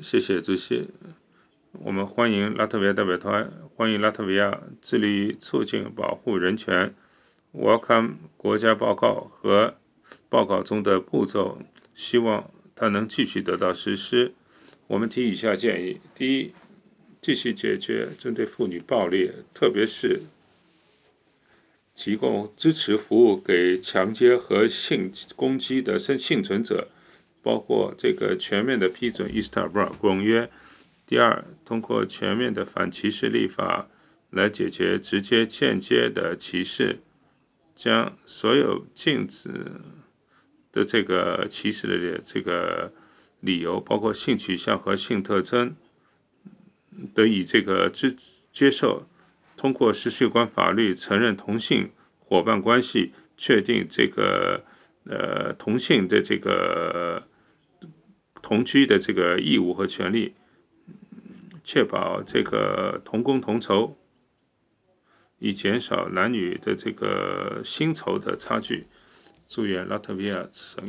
谢谢主席。我们欢迎拉脱维亚代表团，欢迎拉脱维亚致力于促进保护人权。Welcome 国家报告和报告中的步骤，希望它能继续得到实施。我们提以下建议：第一，继续解决针对妇女暴力，特别是提供支持服务给强奸和性攻击的幸存者，包括这个全面的批准伊斯坦布尔公约。第二，通过全面的反歧视立法来解决直接、间接的歧视，将所有禁止的这个歧视的这个理由，包括性取向和性特征，得以这个接受。通过实施有关法律，承认同性伙伴关系，确定这个同性的这个同居的这个义务和权利，确保这个同工同酬，以减少男女的这个薪酬的差距。祝愿拉脱维亚